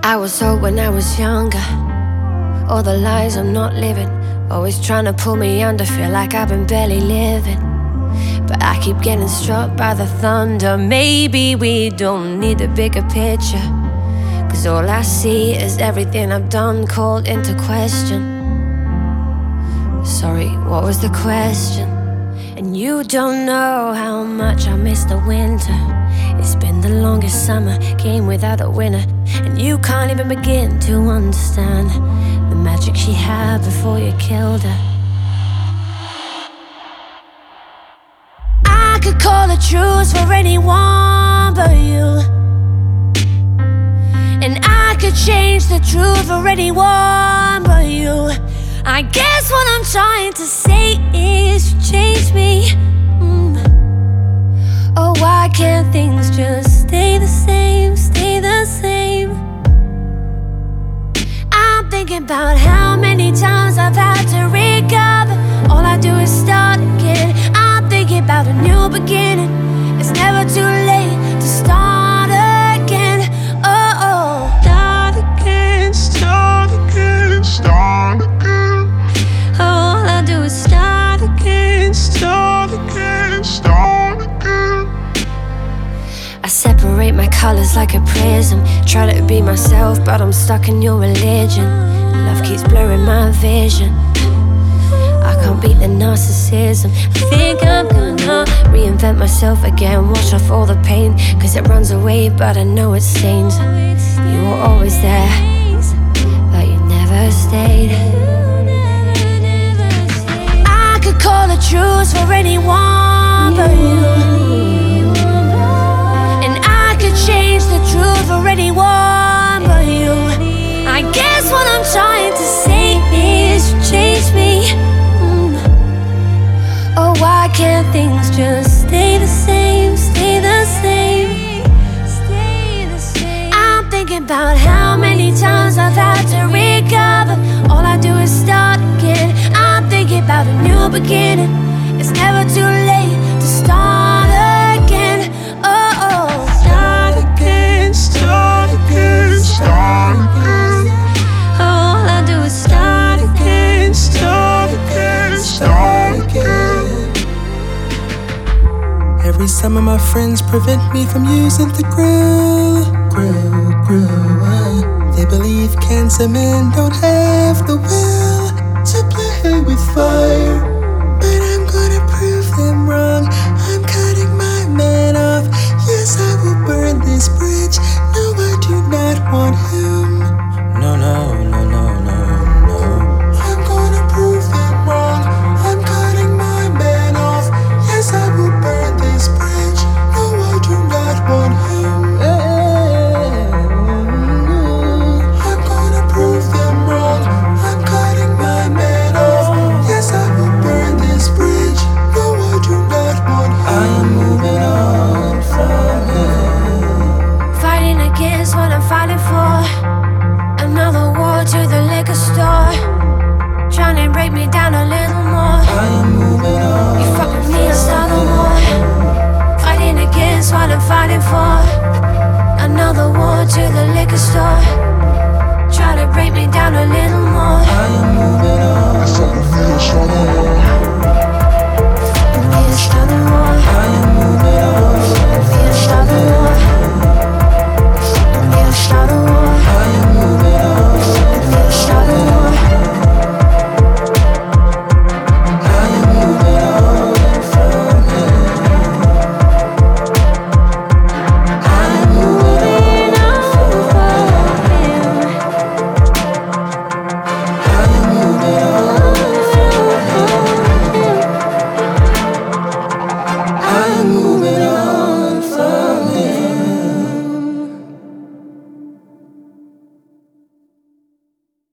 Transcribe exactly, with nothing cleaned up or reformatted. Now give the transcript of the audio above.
I was told when I was younger, all the lies I'm not living, always trying to pull me under, feel like I've been barely living. But I keep getting struck by the thunder. Maybe we don't need a bigger picture, 'cause all I see is everything I've done called into question. Sorry, what was the question? And you don't know how much I miss the winter. It's been the longest summer, came without a winter. And you can't even begin to understand the magic she had before you killed her. I could call the truth for anyone but you, and I could change the truth for anyone but you. I guess what I'm trying to say is you changed me. mm. Oh, why can't things just stay the same, stay the same? I'm thinking about how many times I've had to recover. All I do is start again. I'm thinking about a new beginning. It's never too late to start again. Oh, oh. Start again, start again, start again. All I do is start again, Start again, start again. I separate my colors like a prism. Try to be myself, but I'm stuck in your religion. Love keeps blurring my vision. I can't beat the narcissism. I think I'm gonna reinvent myself again, wash off all the pain, 'cause it runs away, but I know it stains. You were always there, but you never stayed. I could call the truth for anyone but you, and I could change the truth for anyone but you. I guess what I'm trying to say is you changed me. mm. Oh, why can't things just stay the same, stay the same, stay the same? I'm thinking about how many times I've had to recover. All I do is start again. I'm thinking about a new beginning. It's never too late to start again. Oh, oh. Start again, start again, start again. All I do is start again, Start again, start again. Every summer my friends prevent me from using the grill, grill, grill. uh, They believe cancer men don't have the will to play with fire.